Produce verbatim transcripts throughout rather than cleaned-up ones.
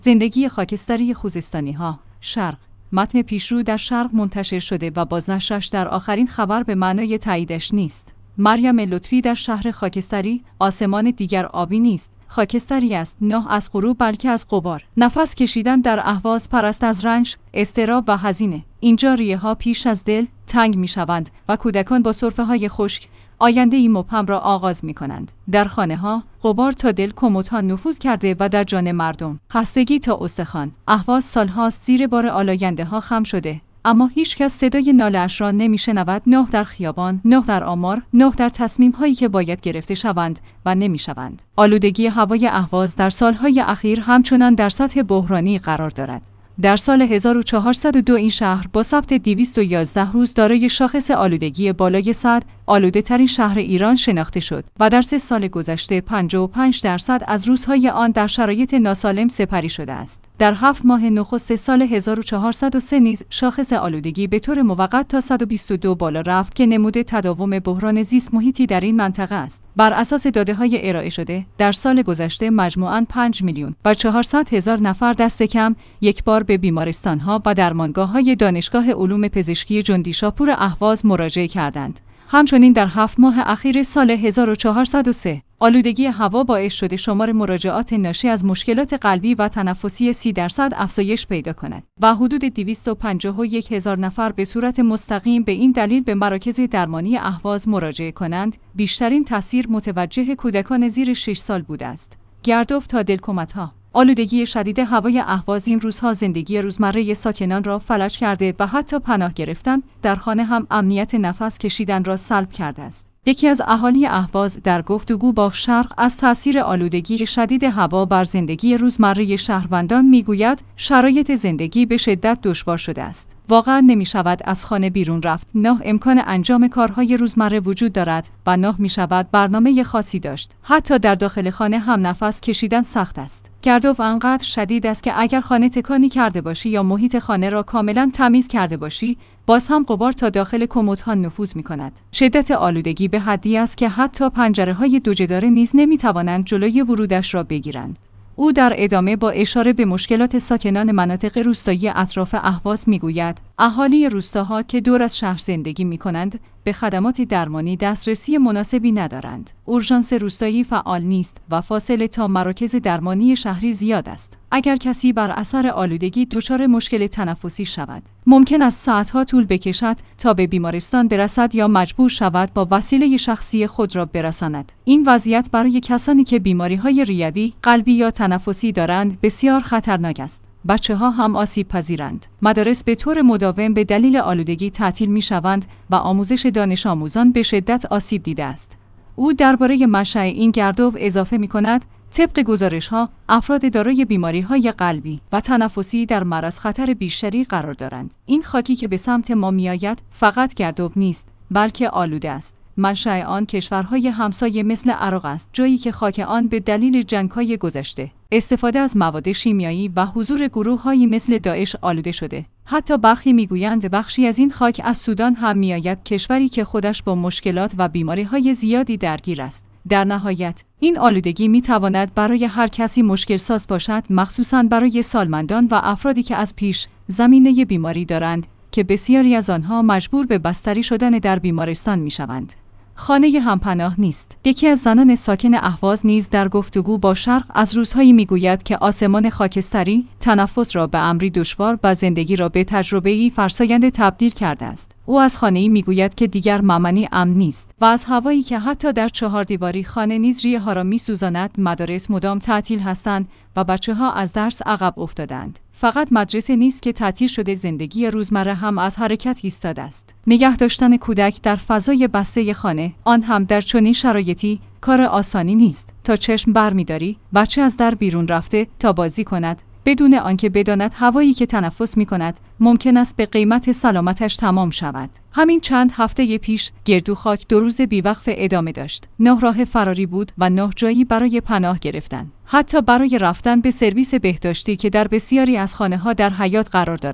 زندگی خاکستری خوزستانی‌ها، شرق. متن پیشرو در شرق منتشر شده و بازنشرش در آخرین خبر به معنای تاییدش نیست. مریم لطفی در شهر خاکستری، آسمان دیگر آبی نیست، خاکستری است، نه از غروب بلکه از غبار. نفس کشیدن در اهواز پرست از رنج، اضطراب و هزینه. اینجا ریه ها پیش از دل تنگ می شوند و کودکان با سرفه های خشک آینده ای مبهم را آغاز می کنند. در خانه ها غبار تا دل کمدها نفوذ کرده و در جان مردم خستگی تا استخوان. اهواز سالهاست زیر بار آلاینده ها خم شده، اما هیچ کس صدای ناله اش را نمی شنود. نه در خیابان، نه در آمار، نه در تصمیم هایی که باید گرفته شوند و نمی شوند. آلودگی هوای اهواز در سالهای اخیر همچنان در سطح بحرانی قرار دارد. در سال هزار و چهارصد و دو این شهر با ثبت دویست و یازده روز دارای شاخص آلودگی بالای صد، آلوده ترین شهر ایران شناخته شد و در سه سال گذشته پنجاه و پنج درصد از روزهای آن در شرایط ناسالم سپری شده است. در هفت ماه نخست سال هزار و چهارصد و سه نیز شاخص آلودگی به طور موقت تا صد و بیست و دو بالا رفت که نمود تداوم بحران زیست محیطی در این منطقه است. بر اساس داده‌های ارائه شده، در سال گذشته مجموعاً پنج میلیون و چهارصد هزار نفر دست کم یک بار به بیمارستان‌ها و درمانگاه‌های دانشگاه علوم پزشکی جندیشاپور اهواز مراجعه کردند. همچنین در هفت ماه اخیر سال هزار و چهارصد و سه آلودگی هوا باعث شده شمار مراجعات ناشی از مشکلات قلبی و تنفسی سی درصد افزایش پیدا کند و حدود دویست و پنجاه و یک هزار نفر به صورت مستقیم به این دلیل به مراکز درمانی اهواز مراجعه کنند. بیشترین تاثیر متوجه کودکان زیر شش سال بوده است. گردوف تا دلکمت‌ها. آلودگی شدید هوای اهواز این روزها زندگی روزمره ساکنان را فلج کرده و حتی پناه گرفتن در خانه هم امنیت نفس کشیدن را سلب کرده است. یکی از اهالی اهواز در گفتگو با شرق از تاثیر آلودگی شدید هوا بر زندگی روزمره شهروندان میگوید شرایط زندگی به شدت دشوار شده است. واقعا نمی شود از خانه بیرون رفت، نه امکان انجام کارهای روزمره وجود دارد و نه می شود برنامه خاصی داشت. حتی در داخل خانه هم نفس کشیدن سخت است. گردوف انقدر شدید است که اگر خانه تکانی کرده باشی یا محیط خانه را کاملا تمیز کرده باشی، باز هم غبار تا داخل کمدها نفوذ می کند. شدت آلودگی به حدی است که حتی پنجره‌های دوجداره نیز نمی توانند جلوی ورودش را بگیرند. او در ادامه با اشاره به مشکلات ساکنان مناطق روستایی اطراف اهواز میگوید اهالی روستاها که دور از شهر زندگی می کنند به خدمات درمانی دسترسی مناسبی ندارند. اورژانس روستایی فعال نیست و فاصله تا مراکز درمانی شهری زیاد است. اگر کسی بر اثر آلودگی دچار مشکل تنفسی شود، ممکن است ساعتها طول بکشد تا به بیمارستان برسد یا مجبور شود با وسیله شخصی خود را برساند. این وضعیت برای کسانی که بیماری‌های ریوی، قلبی یا تنفسی دارند بسیار خطرناک است. بچه‌ها هم آسیب پذیرند. مدارس به طور مداوم به دلیل آلودگی تعطیل می‌شوند و آموزش دانش آموزان به شدت آسیب دیده است. او درباره منشأ این گردو اضافه می‌کند طبق گزارش‌ها افراد دارای بیماری‌های قلبی و تنفسی در معرض خطر بیشتری قرار دارند. این خاکی که به سمت ما می‌آید فقط گردو نیست، بلکه آلوده است. منشأ آن کشورهای همسایه مثل عراق است، جایی که خاک آن به دلیل جنگ‌های گذشته، استفاده از مواد شیمیایی و حضور گروه‌هایی مثل داعش آلوده شده. حتی برخی میگویند بخشی از این خاک از سودان هم میآید، کشوری که خودش با مشکلات و بیماری‌های زیادی درگیر است. در نهایت، این آلودگی می‌تواند برای هر کسی مشکل ساز باشد، مخصوصاً برای سالمندان و افرادی که از پیش زمینه بیماری دارند که بسیاری از آنها مجبور به بستری شدن در بیمارستان می‌شوند. خانه همپناه نیست. یکی از زنان ساکن اهواز نیز در گفتگو با شرق از روزهایی میگوید که آسمان خاکستری تنفس را به امری دشوار و زندگی را به تجربه‌ای فرساینده تبدیل کرده است. او از خانه‌ای میگوید که دیگر مأمنی امن نیست و از هوایی که حتی در چهار دیواری خانه نیز ریه ها را میسوزاند. مدارس مدام تعطیل هستند و بچه‌ها از درس عقب افتادند. فقط مدرسه نیست که تعطیل شده، زندگی روزمره هم از حرکت ایستاده است. نگه داشتن کودک در فضای بسته خانه، آن هم در چنین شرایطی، کار آسانی نیست. تا چشم برمی‌داری بچه از در بیرون رفته تا بازی کند، بدون آنکه بداند هوایی که تنفس می‌کند ممکن است به قیمت سلامتش تمام شود. همین چند هفته پیش گردو خاک دو روز بیوقف ادامه داشت. نه راه فراری بود و نه جایی برای پناه گرفتن. حتی برای رفتن به سرویس بهداشتی که در بسیاری از خانه‌ها در حیاط قرار دارد،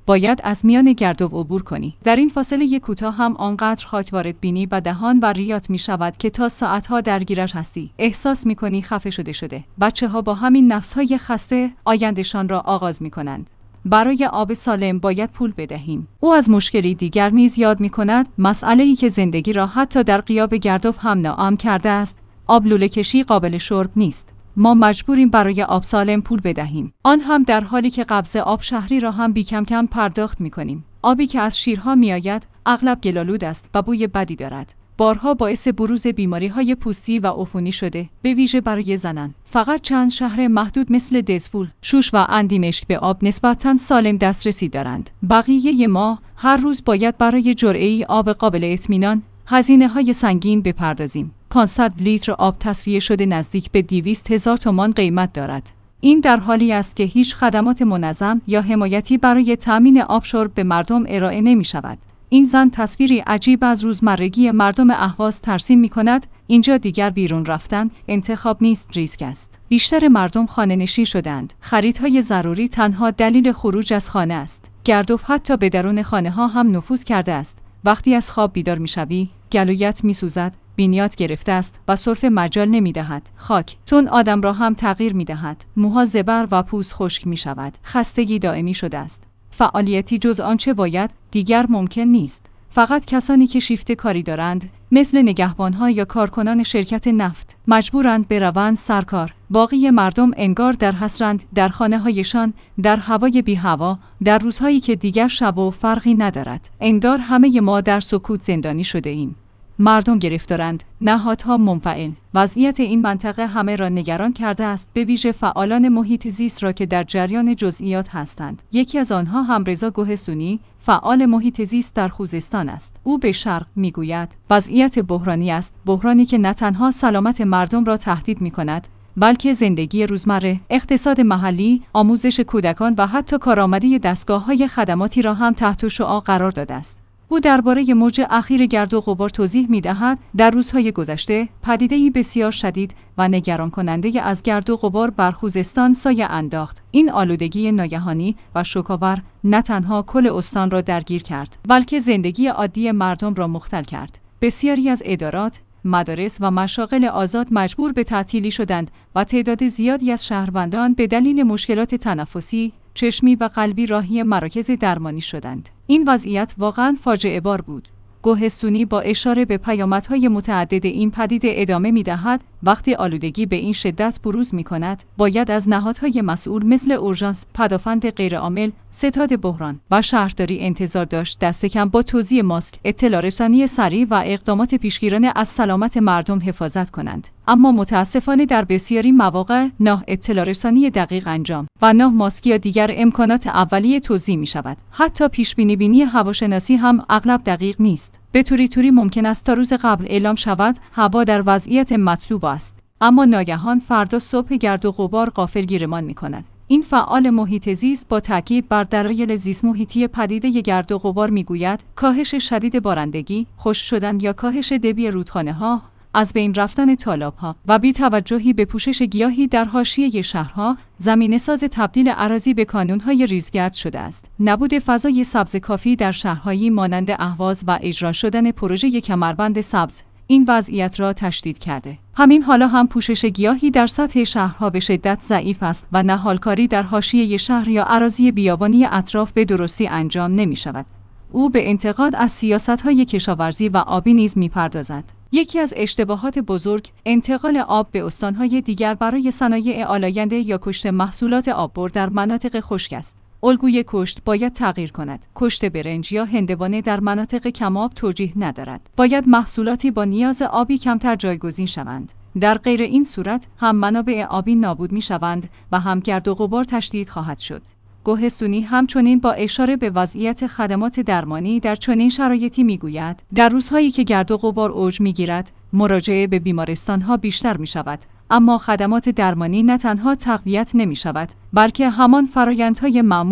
باید از میان گردو عبور کنی. در این فاصله کوتاه هم آنقدر خاک وارد بینی و دهان و ریات می شود که تا ساعتها درگیرش هستی. احساس می کنی خفه شده شده. بچه ها با همین نفسهای خسته آیندهشان را آغاز می کنند. برای آب سالم باید پول بدهیم. او از مشکلی دیگر نیز یاد می کند، مسئله‌ای که زندگی را حتی در غیاب گردو هم ناامن کرده است. آب لوله کشی قابل شرب نیست. ما مجبوریم برای آب سالم پول بدهیم. آن هم در حالی که قبض آب شهری را هم بی کم کم پرداخت می کنیم. آبی که از شیرها می آید اغلب گلالود است و بوی بدی دارد. بارها باعث بروز بیماری‌های پوستی و عفونی شده، به ویژه برای زنان. فقط چند شهر محدود مثل دزفول، شوش و اندیمشک به آب نسبتاً سالم دسترسی دارند. بقیه ما هر روز باید برای جرعه‌ای آب قابل اطمینان هزینه‌های سنگین بپردازیم. پانصد لیتر آب تصفیه شده نزدیک به دویست هزار تومان قیمت دارد. این در حالی است که هیچ خدمات منظم یا حمایتی برای تامین آب شرب به مردم ارائه نمی شود. این زن تصویری عجیب از روزمرگی مردم اهواز ترسیم می کند. اینجا دیگر بیرون رفتن انتخاب نیست، ریسک است. بیشتر مردم خانه نشین شدند. خریدهای ضروری تنها دلیل خروج از خانه است. گردو حتی به درون خانه ها هم نفوذ کرده است. وقتی از خواب بیدار می شوی، گلویت می سوزد، بینیات گرفته است و سرفه مجال نمی دهد. خاک تون آدم را هم تغییر می دهد. موها زبر و پوست خشک می شود. خستگی دائمی شده است. فعالیتی جز آنچه باید دیگر ممکن نیست. فقط کسانی که شیفت کاری دارند، مثل نگهبانها یا کارکنان شرکت نفت، مجبورند بروند سرکار. باقی مردم انگار در حسرند، در خانه‌هایشان، در هوای بی هوا، در روزهایی که دیگر شب و فرقی ندارد. انگار همه ما در سکوت زندانی شده ایم. مردم گرفتارند، نهادها منفعل. وضعیت این منطقه همه را نگران کرده است، به ویژه فعالان محیط زیست را که در جریان جزئیات هستند. یکی از آنها هم رضا گوهستونی، فعال محیط زیست در خوزستان است. او به شرق میگوید وضعیت بحرانی است، بحرانی که نه تنها سلامت مردم را تهدید می‌کند، بلکه زندگی روزمره، اقتصاد محلی، آموزش کودکان و حتی کارآمدی دستگاه‌های خدماتی را هم تحت شعاع قرار داده است. او درباره موج اخیر گرد و غبار توضیح می‌دهد. در روزهای گذشته پدیده‌ای بسیار شدید و نگران کننده از گرد و غبار بر خوزستان سایه انداخت. این آلودگی ناگهانی و شوک‌آور نه تنها کل استان را درگیر کرد، بلکه زندگی عادی مردم را مختل کرد. بسیاری از ادارات، مدارس و مشاغل آزاد مجبور به تعطیلی شدند و تعداد زیادی از شهروندان به دلیل مشکلات تنفسی، چشمی و قلبی راهی مراکز درمانی شدند. این وضعیت واقعاً فاجعه بار بود. گوهستونی با اشاره به پیامدهای متعدد این پدیده ادامه می‌دهد. وقتی آلودگی به این شدت بروز می‌کند، باید از نهادهای مسئول مثل اورژانس، پدافند غیرعامل، ستاد بحران و شهرداری انتظار داشت دست کم با توزیع ماسک، اطلاع رسانی سریع و اقدامات پیشگیرانه از سلامت مردم حفاظت کنند. اما متاسفانه در بسیاری مواقع نه اطلاع رسانی دقیق انجام و نه ماسک یا دیگر امکانات اولیه توزیع می‌شود. حتی پیش‌بینی بینی هواشناسی هم اغلب دقیق نیست. به طوری طوری ممکن است تا روز قبل اعلام شود هوا در وضعیت مطلوب است، اما ناگهان فردا صبح گرد و غبار غافلگیرمان می‌کند. این فعال محیط زیست با تاکید بر دلایل زیست محیطی پدیده گرد و غبار می‌گوید کاهش شدید بارندگی، خشک شدن یا کاهش دبی رودخانه‌ها، از بین رفتن تالاب‌ها و بی‌توجهی به پوشش گیاهی در حاشیه شهرها، زمینه‌ساز تبدیل اراضی به کانون‌های ریزگرد شده است. نبود فضای سبز کافی در شهرهایی مانند اهواز و اجرا شدن پروژه کمربند سبز این وضعیت را تشدید کرده. همین حالا هم پوشش گیاهی در سطح شهرها به شدت ضعیف است و نهالکاری در حاشیه شهر یا اراضی بیابانی اطراف به درستی انجام نمی‌شود. او به انتقاد از سیاست‌های کشاورزی و آبی نیز می‌پردازد. یکی از اشتباهات بزرگ انتقال آب به استان‌های دیگر برای صنایع آلاینده یا کشت محصولات آببر در مناطق خشک است. الگوی کشت باید تغییر کند. کشت برنج یا هندوانه در مناطق کم‌آب توجیه ندارد. باید محصولاتی با نیاز آبی کمتر جایگزین شوند. در غیر این صورت هم منابع آبی نابود می‌شوند و هم گرد و غبار تشدید خواهد شد. گوهستونی همچنین با اشاره به وضعیت خدمات درمانی در چنین شرایطی میگوید در روزهایی که گرد و غبار اوج میگیرد مراجعه به بیمارستانها بیشتر می شود، اما خدمات درمانی نه تنها تقویت نمی شود بلکه همان فرایندهای معمول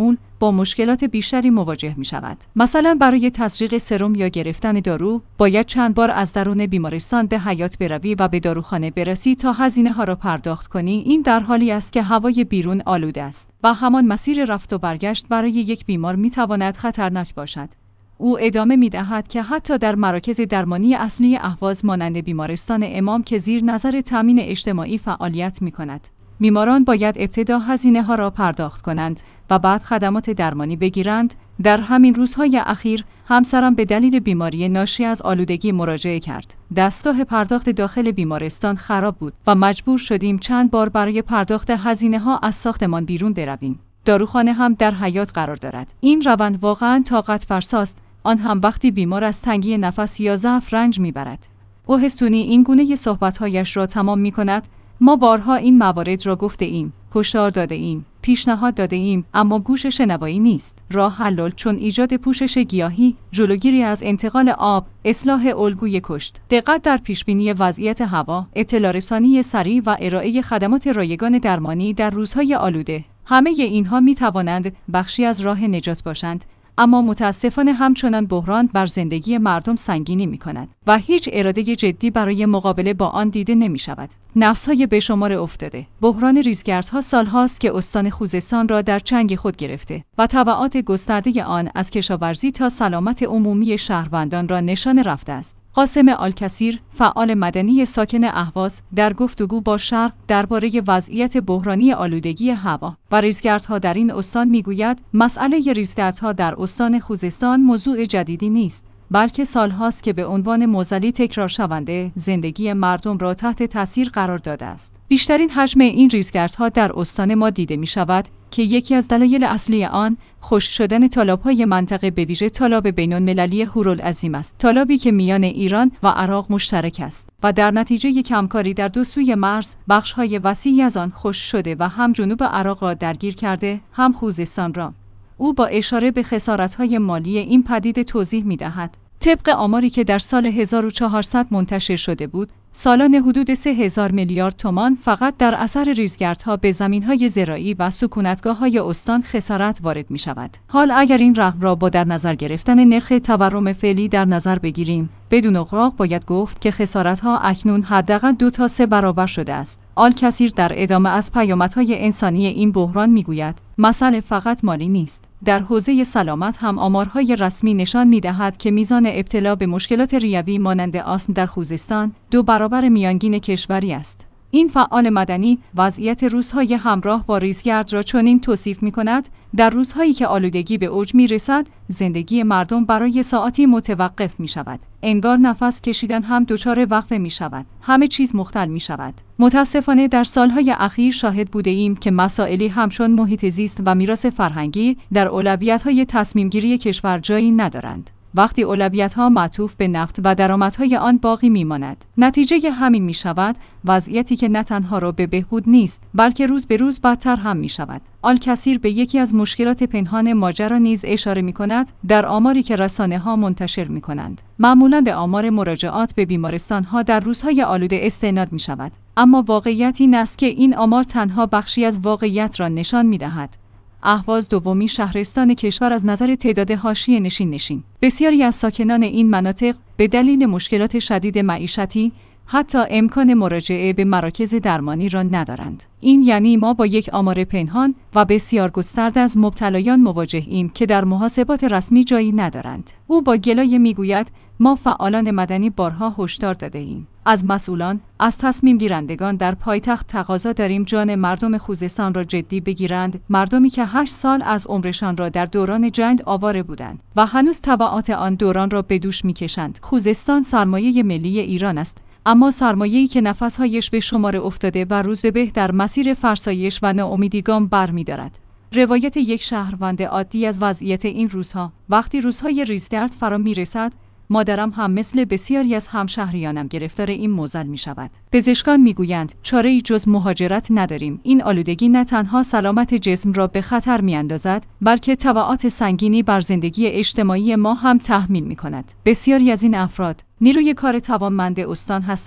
با مشکلات بیشتری مواجه می شود. مثلا برای تزریق سرم یا گرفتن دارو باید چند بار از درون بیمارستان به حیاط بروی و به داروخانه برسی تا هزینه ها را پرداخت کنی. این در حالی است که هوای بیرون آلوده است و همان مسیر رفت و برگشت برای یک بیمار می تواند خطرناک باشد. او ادامه می دهد که حتی در مراکز درمانی اصلی اهواز مانند بیمارستان امام که زیر نظر تامین اجتماعی فعالیت می کند، بیماران باید ابتدا هزینه ها را پرداخت کنند و بعد خدمات درمانی بگیرند. در همین روزهای اخیر همسرم به دلیل بیماری ناشی از آلودگی مراجعه کرد. دستگاه پرداخت داخل بیمارستان خراب بود و مجبور شدیم چند بار برای پرداخت هزینه ها از ساختمان بیرون برویم. داروخانه هم در حیاط قرار دارد. این روند واقعاً طاقت فرساست، آن هم وقتی بیمار از تنگی نفس یا ضعف رنج میبرد. اوهستونی این گونه صحبت‌هایش را تمام می‌کند: ما بارها این موارد را گفته ایم، هشدار داده ایم، پیشنهاد داده ایم، اما گوش شنوایی نیست. راه حل چون ایجاد پوشش گیاهی، جلوگیری از انتقال آب، اصلاح الگوی کشت، دقت در پیشبینی وضعیت هوا، اطلاع رسانی سریع و ارائه خدمات رایگان درمانی در روزهای آلوده، همه اینها می توانند بخشی از راه نجات باشند. اما متاسفانه همچنان بحران بر زندگی مردم سنگینی می کند و هیچ اراده جدی برای مقابله با آن دیده نمی شود. نفس‌های به شمار افتاده. بحران ریزگردها سالهاست که استان خوزستان را در چنگ خود گرفته و تبعات گسترده آن از کشاورزی تا سلامت عمومی شهروندان را نشان رفته است. قاسم آلکثیر، فعال مدنی ساکن اهواز، در گفتگو با شرق درباره وضعیت بحرانی آلودگی هوا و ریزگردها در این استان میگوید مسئله ریزگردها در استان خوزستان موضوع جدیدی نیست، بلکه سالهاست که به عنوان معضلی تکرار شونده زندگی مردم را تحت تاثیر قرار داده است. بیشترین حجم این ریزگردها در استان ما دیده می شود که یکی از دلایل اصلی آن خشک شدن تالاب‌های منطقه به ویژه تالاب بین‌المللی هورالعظیم است، تالابی که میان ایران و عراق مشترک است و در نتیجه کمکاری در دو سوی مرز بخش‌های وسیعی از آن خشک شده و هم جنوب عراق را درگیر کرده، هم خوزستان را. او با اشاره به خسارت‌های مالی این پدیده توضیح می‌دهد: طبق آماری که در سال هزار و چهارصد منتشر شده بود، سالانه حدود سه هزار میلیارد تومان فقط در اثر ریزگردها به زمین‌های زراعی و سکونتگاه‌های استان خسارت وارد می‌شود. حال اگر این رقم را با در نظر گرفتن نرخ تورم فعلی در نظر بگیریم، بدون اغراق باید گفت که خسارت‌ها اکنون حداقل دو تا سه برابر شده است. آلکثیر در ادامه از پیامدهای انسانی این بحران می‌گوید: مسئله فقط مالی نیست. در حوزه سلامت هم آمارهای رسمی نشان می‌دهد که میزان ابتلا به مشکلات ریوی مانند آسم در خوزستان دو برابر میانگین کشوری است. این فعال مدنی وضعیت روزهای همراه با ریزگرد را چنین توصیف می‌کند: در روزهایی که آلودگی به اوج می‌رسد، زندگی مردم برای ساعاتی متوقف می‌شود. انگار نفس کشیدن هم دچار وقفه می‌شود. همه چیز مختل می‌شود. متأسفانه در سالهای اخیر شاهد بوده ایم که مسائلی همچون محیط زیست و میراث فرهنگی در اولویت‌های تصمیم‌گیری کشور جایی ندارند. وقتی اولویت‌ها معطوف به نفت و درآمدهای آن باقی می‌ماند، نتیجه همین می‌شود وضعیتی که نه تنها را به بهبود نیست، بلکه روز به روز بدتر هم می‌شود. آلکثیر به یکی از مشکلات پنهان ماجرا نیز اشاره می‌کند در آماری که رسانه‌ها منتشر می‌کنند. معمولاً به آمار مراجعات به بیمارستان‌ها در روزهای آلوده استناد می‌شود، اما واقعیت این است که این آمار تنها بخشی از واقعیت را نشان می‌دهد. اهواز دومین شهرستان کشور از نظر تعداد حاشیه نشین نشین. بسیاری از ساکنان این مناطق به دلیل مشکلات شدید معیشتی حتی امکان مراجعه به مراکز درمانی را ندارند. این یعنی ما با یک آمار پنهان و بسیار گسترده از مبتلایان مواجهیم که در محاسبات رسمی جایی ندارند. او با گلایه میگوید: ما فعالان مدنی بارها هشدار داده ایم. از مسئولان، از تصمیم گیرندگان در پایتخت تقاضا داریم جان مردم خوزستان را جدی بگیرند، مردمی که هشت سال از عمرشان را در دوران جنگ آواره بودند و هنوز تبعات آن دوران را به دوش میکشند. خوزستان سرمایه ملی ایران است، اما سرمایه‌ای که نفس‌هایش به شمار افتاده و روز به به در مسیر فرسایش و ناامیدی گام برمی‌دارد. روایت یک شهروند عادی از وضعیت این روزها: وقتی روزهای ریزگرد فرا می‌رسد، مادرم هم مثل بسیاری از همشهریانم گرفتار این معضل می شود. پزشکان می گویند چاره‌ای جز مهاجرت نداریم. این آلودگی نه تنها سلامت جسم را به خطر می اندازد، بلکه تبعات سنگینی بر زندگی اجتماعی ما هم تحمیل می کند. بسیاری از این افراد نیروی کار توانمند استان هستند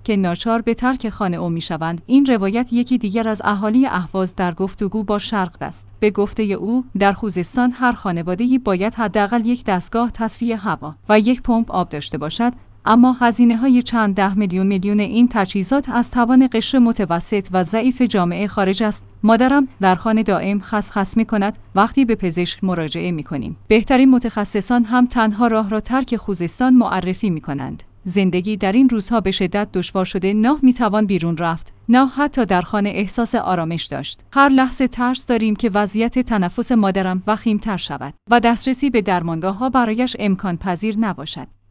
که ناچار به ترک خانه او میشوند. این روایت یکی دیگر از اهالی اهواز در گفتگو با شرق است. به گفته او در خوزستان هر خانواده‌ای باید حداقل یک دستگاه تصفیه هوا و یک پمپ آب داشته باشد، اما هزینه‌های چند ده میلیون میلیون این تجهیزات از توان قشر متوسط و ضعیف جامعه خارج است. مادرم در خانه دائم خسخس می‌کند وقتی به پزشک مراجعه می‌کنیم. بهترین متخصصان هم تنها راه را ترک خوزستان معرفی می‌کنند. زندگی در این روزها به شدت دشوار شده، نه می‌توان بیرون رفت، نه حتی در خانه احساس آرامش داشت. هر لحظه ترس داریم که وضعیت تنفس مادرم وخیم‌تر شود و دسترسی به درمانگاه‌ها برایش امکان پذیر نباشد.